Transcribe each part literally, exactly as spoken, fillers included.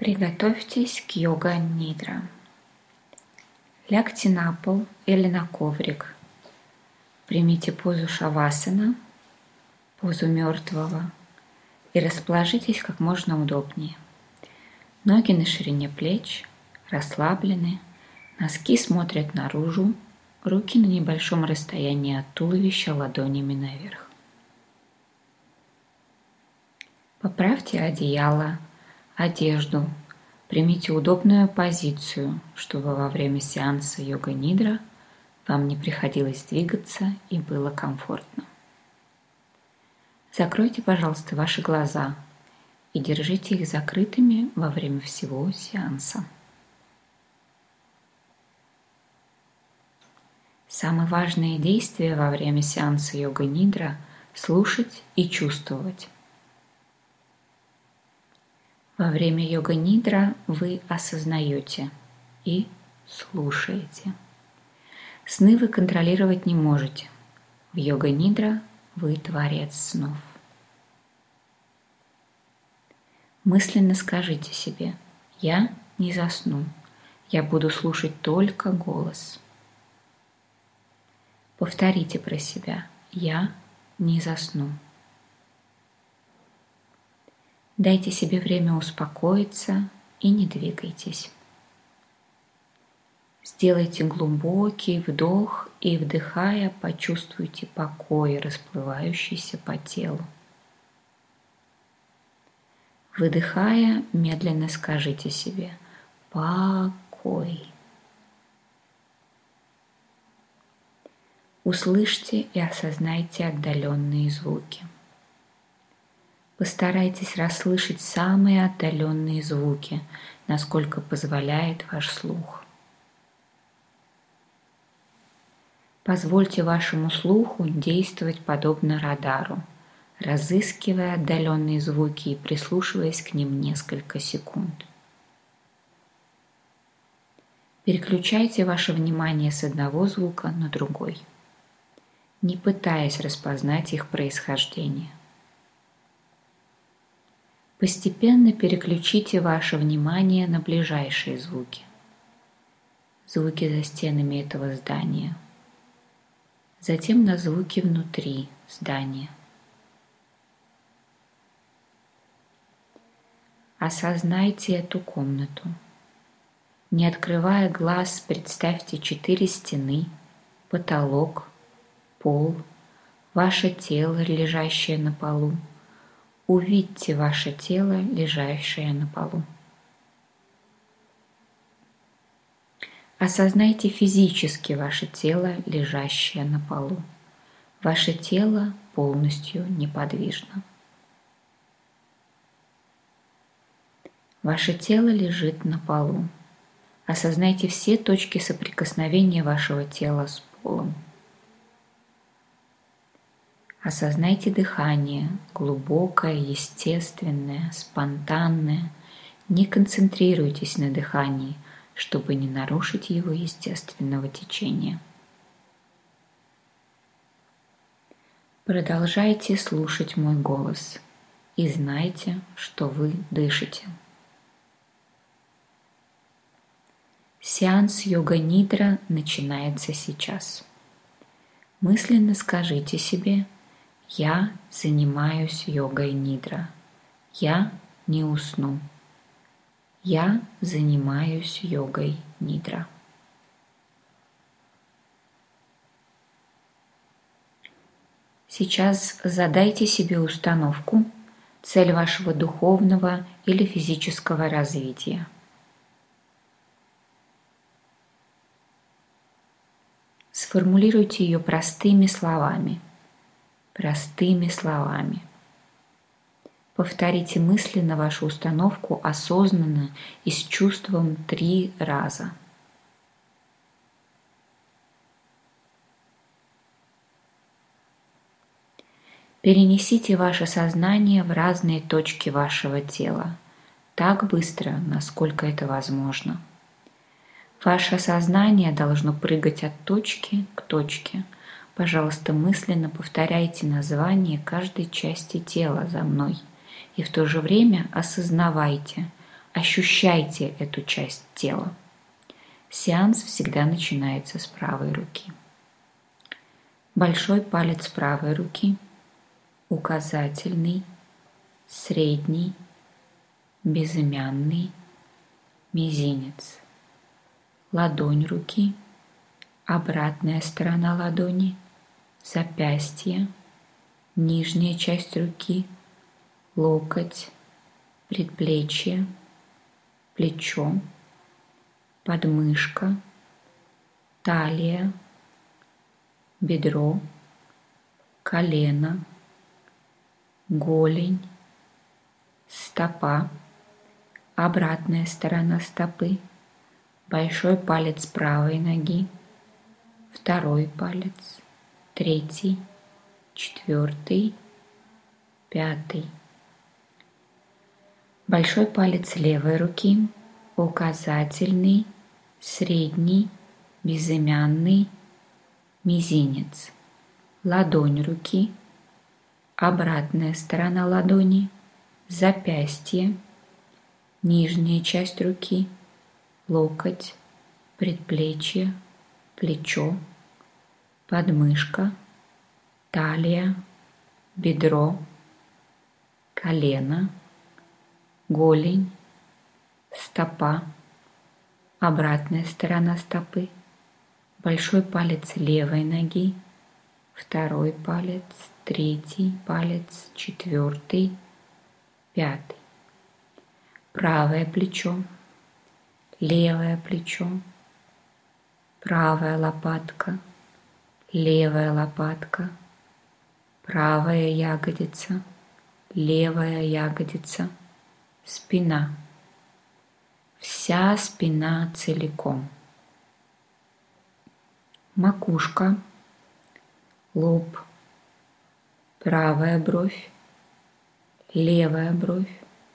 Приготовьтесь к йога-нидра. Лягте на пол или на коврик. Примите позу шавасана, позу мертвого, и расположитесь как можно удобнее. Ноги на ширине плеч, расслаблены, носки смотрят наружу, руки на небольшом расстоянии от туловища ладонями наверх. Поправьте одеяло, одежду, примите удобную позицию, чтобы во время сеанса йога-нидра вам не приходилось двигаться и было комфортно. Закройте, пожалуйста, ваши глаза и держите их закрытыми во время всего сеанса. Самые важные действия во время сеанса йога-нидра – слушать и чувствовать. Во время йога-нидра вы осознаете и слушаете. Сны вы контролировать не можете. В йога-нидра вы творец снов. Мысленно скажите себе: «Я не засну, я буду слушать только голос». Повторите про себя: «Я не засну». Дайте себе время успокоиться и не двигайтесь. Сделайте глубокий вдох и, вдыхая, почувствуйте покой, расплывающийся по телу. Выдыхая, медленно скажите себе: «Покой». Услышьте и осознайте отдаленные звуки. Постарайтесь расслышать самые отдаленные звуки, насколько позволяет ваш слух. Позвольте вашему слуху действовать подобно радару, разыскивая отдаленные звуки и прислушиваясь к ним несколько секунд. Переключайте ваше внимание с одного звука на другой, не пытаясь распознать их происхождение. Постепенно переключите ваше внимание на ближайшие звуки. Звуки за стенами этого здания. Затем на звуки внутри здания. Осознайте эту комнату. Не открывая глаз, представьте четыре стены, потолок, пол, ваше тело, лежащее на полу. Увидьте ваше тело, лежащее на полу. Осознайте физически ваше тело, лежащее на полу. Ваше тело полностью неподвижно. Ваше тело лежит на полу. Осознайте все точки соприкосновения вашего тела с полом. Осознайте дыхание, глубокое, естественное, спонтанное. Не концентрируйтесь на дыхании, чтобы не нарушить его естественного течения. Продолжайте слушать мой голос и знайте, что вы дышите. Сеанс йога-нидра начинается сейчас. Мысленно скажите себе: «Я занимаюсь йогой-нидра. Я не усну. Я занимаюсь йогой-нидра». Сейчас задайте себе установку, цель вашего духовного или физического развития. Сформулируйте ее простыми словами. Простыми словами. Повторите мысленно вашу установку осознанно и с чувством три раза. Перенесите ваше сознание в разные точки вашего тела, так быстро, насколько это возможно. Ваше сознание должно прыгать от точки к точке. Пожалуйста, мысленно повторяйте название каждой части тела за мной и в то же время осознавайте, Ощущайте эту часть тела. Сеанс всегда начинается с правой руки. Большой палец правой руки, указательный, средний, безымянный, мизинец. Ладонь руки, обратная сторона ладони, запястье, нижняя часть руки, локоть, предплечье, плечо, подмышка, талия, бедро, колено, голень, стопа, обратная сторона стопы, большой палец правой ноги, второй палец, третий, четвертый, пятый. Большой палец левой руки, указательный, средний, безымянный, мизинец. Ладонь руки, обратная сторона ладони, запястье, нижняя часть руки, локоть, предплечье, плечо, подмышка, талия, бедро, колено, голень, стопа, обратная сторона стопы, большой палец левой ноги, второй палец, третий палец, четвертый, пятый. Правое плечо, левое плечо, правая лопатка, левая лопатка, правая ягодица, левая ягодица, спина. Вся спина целиком. Макушка, лоб, правая бровь, левая бровь,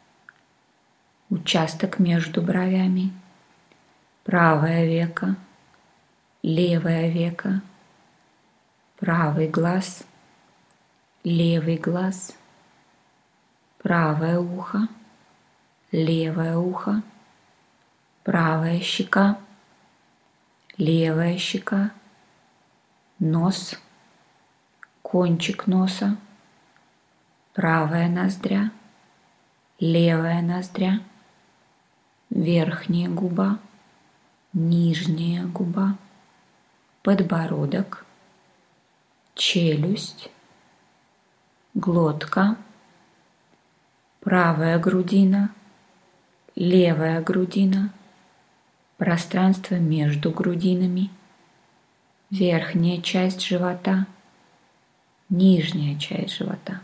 участок между бровями, правое веко, левое веко, правый глаз, левый глаз, правое ухо, левое ухо, правая щека, левая щека, нос, кончик носа, правая ноздря, левая ноздря, верхняя губа, нижняя губа, подбородок, челюсть, глотка, правая грудина, левая грудина, пространство между грудинами, верхняя часть живота, нижняя часть живота.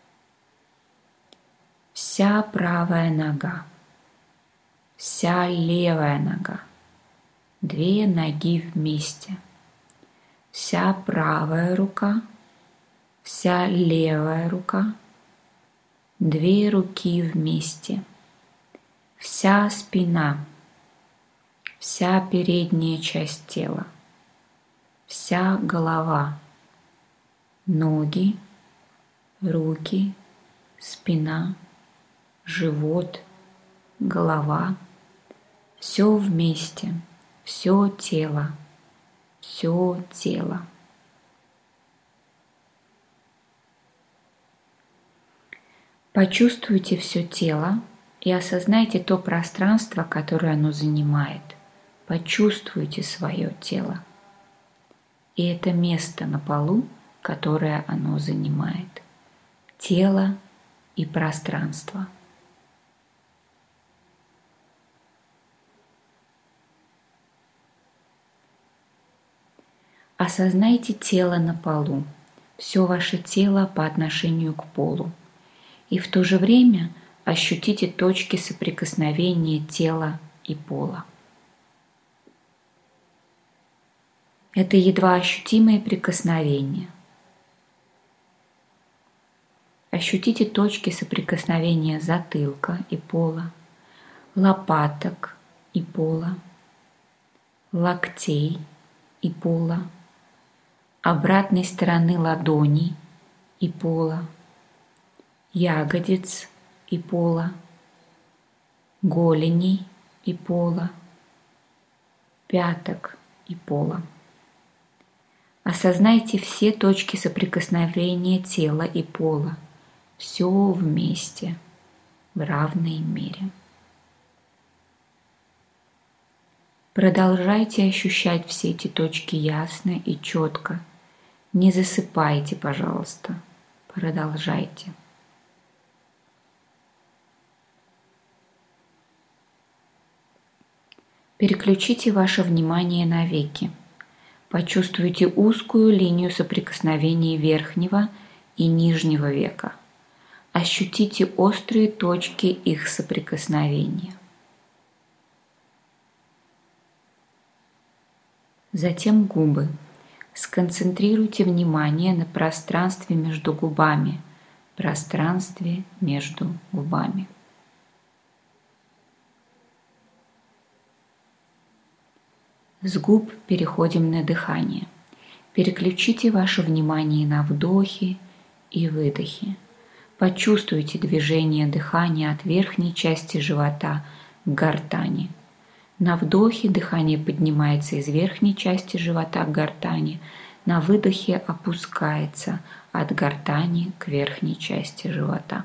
Вся правая нога, вся левая нога, две ноги вместе, вся правая рука, вся левая рука, две руки вместе, вся спина, вся передняя часть тела, вся голова, ноги, руки, спина, живот, голова, все вместе, все тело, все тело. Почувствуйте все тело и осознайте то пространство, которое оно занимает. Почувствуйте свое тело и это место на полу, которое оно занимает. Тело и пространство. Осознайте тело на полу, все ваше тело по отношению к полу. И в то же время ощутите точки соприкосновения тела и пола. Это едва ощутимые прикосновения. Ощутите точки соприкосновения затылка и пола, лопаток и пола, локтей и пола, обратной стороны ладони и пола, ягодиц и пола, голеней и пола, пяток и пола. Осознайте все точки соприкосновения тела и пола, все вместе, в равной мере. Продолжайте ощущать все эти точки ясно и четко. Не засыпайте, пожалуйста. Продолжайте. Переключите ваше внимание на веки. Почувствуйте узкую линию соприкосновения верхнего и нижнего века. Ощутите острые точки их соприкосновения. Затем губы. Сконцентрируйте внимание на пространстве между губами, пространстве между губами. С губ переходим на дыхание. Переключите ваше внимание на вдохи и выдохи. Почувствуйте движение дыхания от верхней части живота к гортани. На вдохе дыхание поднимается из верхней части живота к гортани, на выдохе опускается от гортани к верхней части живота.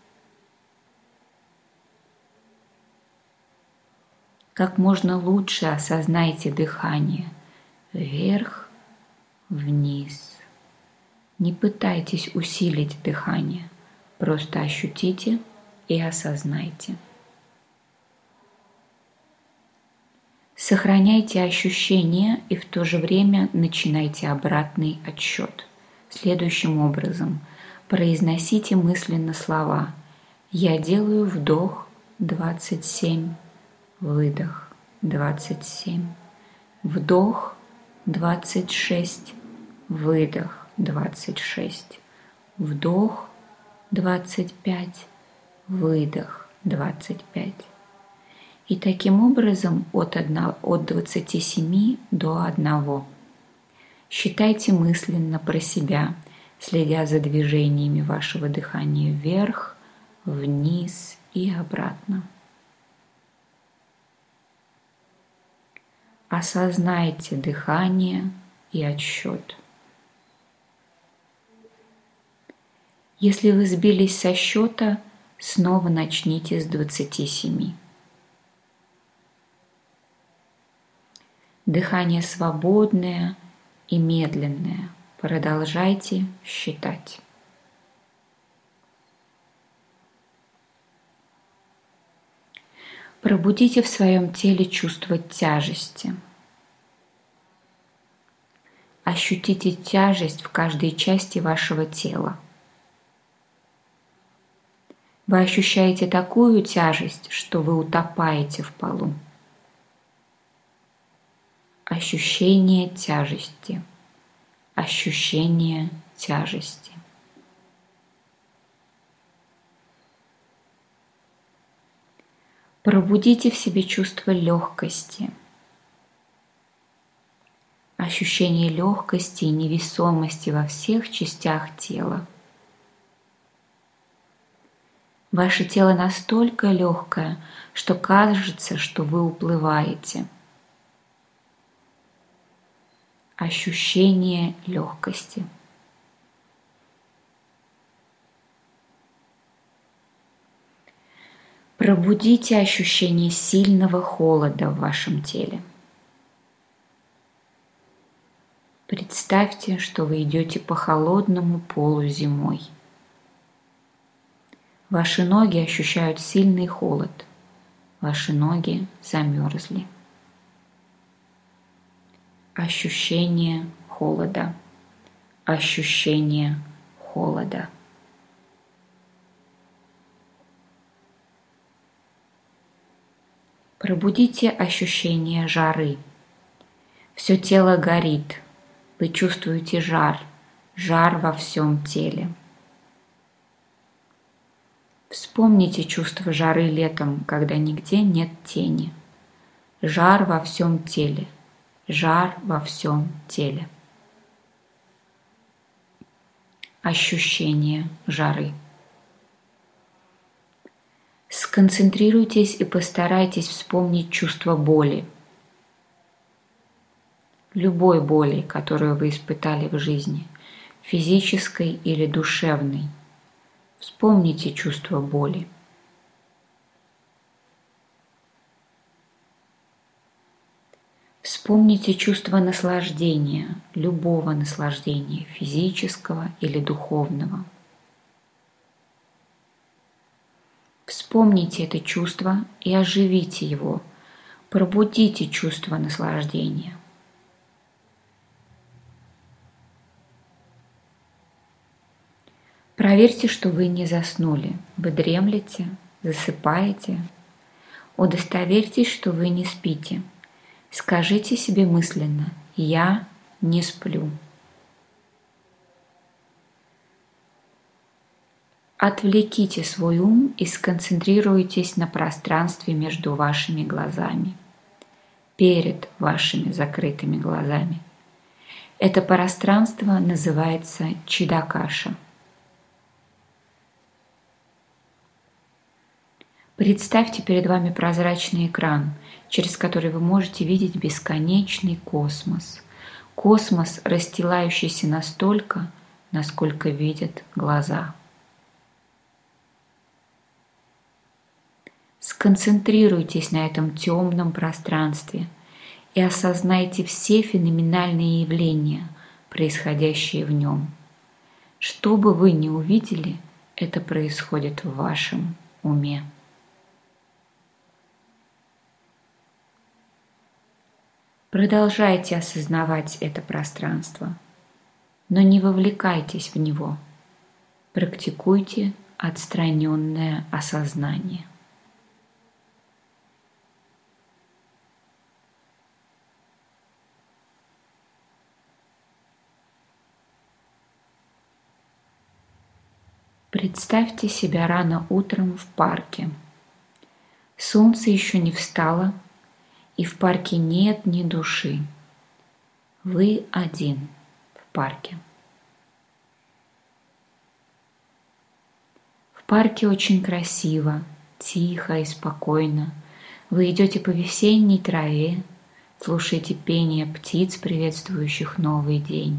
Как можно лучше осознайте дыхание вверх, вниз. Не пытайтесь усилить дыхание, просто ощутите и осознайте. Сохраняйте ощущения и в то же время начинайте обратный отсчет. Следующим образом произносите мысленно слова: «Я делаю вдох двадцать семь, выдох двадцать семь, вдох двадцать шесть, выдох двадцать шесть, вдох двадцать пять, выдох двадцать пять». И таким образом от, одного, от двадцати семи до одного. Считайте мысленно про себя, следя за движениями вашего дыхания вверх, вниз и обратно. Осознайте дыхание и отсчет. Если вы сбились со счета, снова начните с двадцати семи. Дыхание свободное и медленное. Продолжайте считать. Пробудите в своем теле чувство тяжести. Ощутите тяжесть в каждой части вашего тела. Вы ощущаете такую тяжесть, что вы утопаете в полу. Ощущение тяжести. Ощущение тяжести. Пробудите в себе чувство легкости. Ощущение легкости и невесомости во всех частях тела. Ваше тело настолько легкое, что кажется, что вы уплываете. Ощущение легкости. Пробудите ощущение сильного холода в вашем теле. Представьте, что вы идете по холодному полу зимой. Ваши ноги ощущают сильный холод. Ваши ноги замерзли. Ощущение холода. Ощущение холода. Пробудите ощущение жары. Все тело горит. Вы чувствуете жар. Жар во всем теле. Вспомните чувство жары летом, когда нигде нет тени. Жар во всем теле. Жар во всем теле. Ощущение жары. Сконцентрируйтесь и постарайтесь вспомнить чувство боли. Любой боли, которую вы испытали в жизни, физической или душевной. Вспомните чувство боли. Вспомните чувство наслаждения, любого наслаждения, физического или духовного. Вспомните это чувство и оживите его, пробудите чувство наслаждения. Проверьте, что вы не заснули. Вы дремлете, засыпаете. Удостоверьтесь, что вы не спите. Скажите себе мысленно: «Я не сплю». Отвлеките свой ум и сконцентрируйтесь на пространстве между вашими глазами, перед вашими закрытыми глазами. Это пространство называется Чидакаша. Представьте перед вами прозрачный экран, через который вы можете видеть бесконечный космос. Космос, расстилающийся настолько, насколько видят глаза. Сконцентрируйтесь на этом темном пространстве и осознайте все феноменальные явления, происходящие в нем. Что бы вы ни увидели, это происходит в вашем уме. Продолжайте осознавать это пространство, но не вовлекайтесь в него. Практикуйте отстраненное осознание. Представьте себя рано утром в парке. Солнце еще не встало, и в парке нет ни души. Вы один в парке. В парке очень красиво, тихо и спокойно. Вы идете по весенней траве, слушаете пение птиц, приветствующих новый день.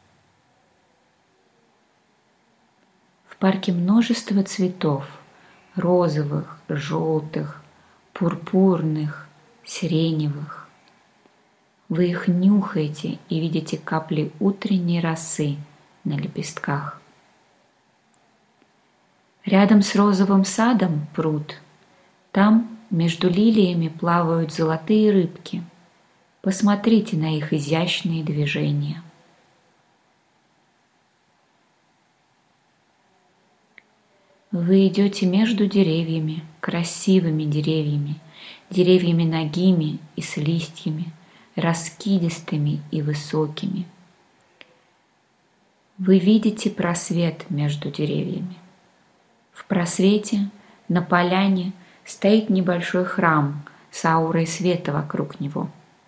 В парке множество цветов: розовых, желтых, пурпурных, сиреневых. Вы их нюхаете и видите капли утренней росы на лепестках. Рядом с розовым садом пруд. Там между лилиями плавают золотые рыбки. Посмотрите на их изящные движения. Вы идете между деревьями, красивыми деревьями, деревьями нагими и с листьями, раскидистыми и высокими. Вы видите просвет между деревьями. В просвете на поляне стоит небольшой храм с аурой света вокруг него.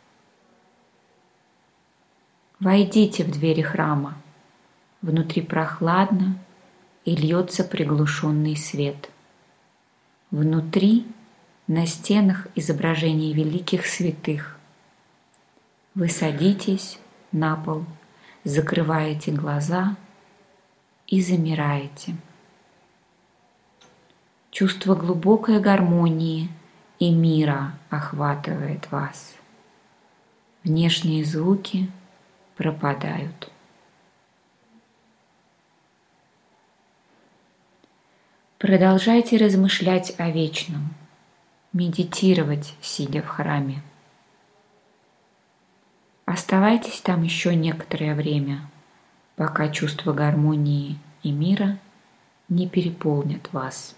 Войдите в двери храма. Внутри прохладно и льется приглушенный свет. Внутри на стенах изображения великих святых. Вы садитесь на пол, закрываете глаза и замираете. Чувство глубокой гармонии и мира охватывает вас. Внешние звуки пропадают. Продолжайте размышлять о вечном, медитировать, сидя в храме. Оставайтесь там еще некоторое время, пока чувство гармонии и мира не переполнят вас.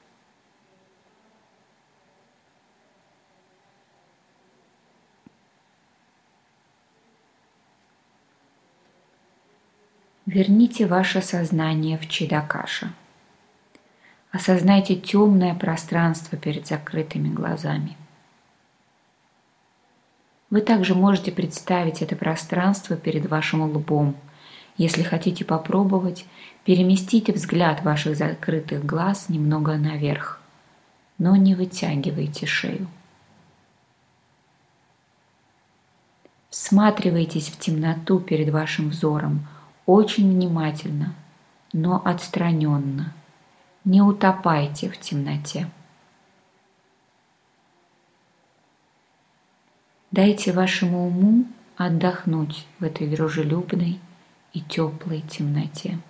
Верните ваше сознание в Чидакаша. Осознайте темное пространство перед закрытыми глазами. Вы также можете представить это пространство перед вашим лбом. Если хотите попробовать, переместите взгляд ваших закрытых глаз немного наверх. но не вытягивайте шею. Всматривайтесь в темноту перед вашим взором очень внимательно, но отстраненно. Не утопайте в темноте. Дайте вашему уму отдохнуть в этой дружелюбной и теплой темноте.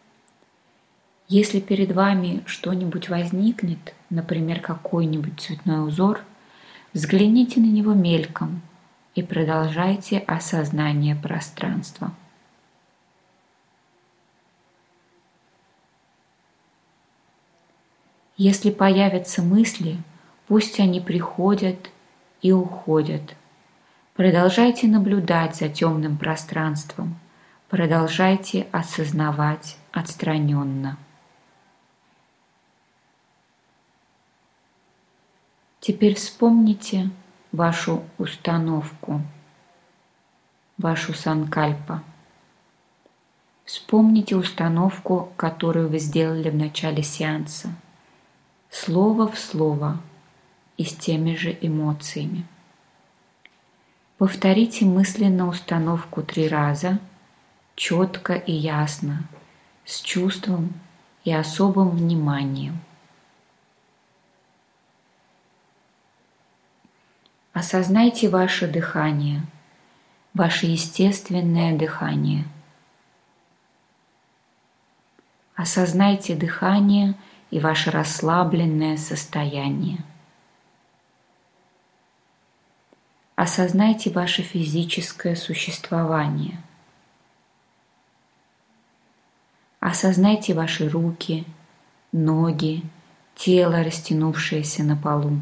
Если перед вами что-нибудь возникнет, например, какой-нибудь цветной узор, взгляните на него мельком и продолжайте осознание пространства. Если появятся мысли, пусть они приходят и уходят. Продолжайте наблюдать за темным пространством, продолжайте осознавать отстраненно. Теперь вспомните вашу установку, вашу санкальпа. Вспомните установку, которую вы сделали в начале сеанса, слово в слово и с теми же эмоциями. Повторите мысленно установку три раза, четко и ясно, с чувством и особым вниманием. Осознайте ваше дыхание, ваше естественное дыхание. Осознайте дыхание и ваше расслабленное состояние. Осознайте ваше физическое существование. Осознайте ваши руки, ноги, тело, растянувшееся на полу.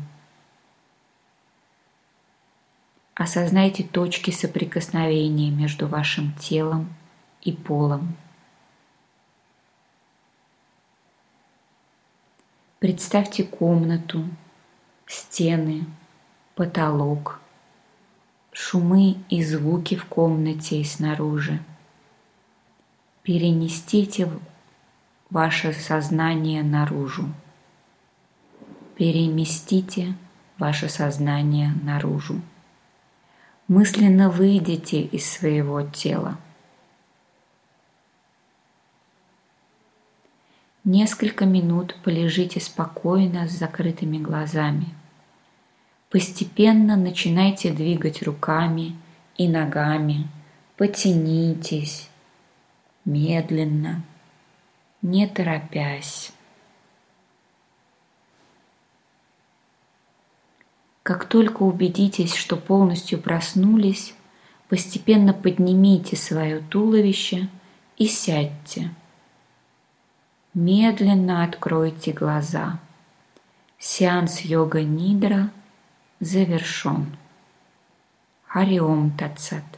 Осознайте точки соприкосновения между вашим телом и полом. Представьте комнату, стены, потолок, шумы и звуки в комнате и снаружи. Перенесите ваше сознание наружу. Переместите ваше сознание наружу. Мысленно выйдите из своего тела. Несколько минут полежите спокойно с закрытыми глазами. Постепенно начинайте двигать руками и ногами. Потянитесь медленно, не торопясь. Как только убедитесь, что полностью проснулись, постепенно поднимите свое туловище и сядьте. Медленно откройте глаза. Сеанс йога-нидра завершен. Хари Ом Тат Сат.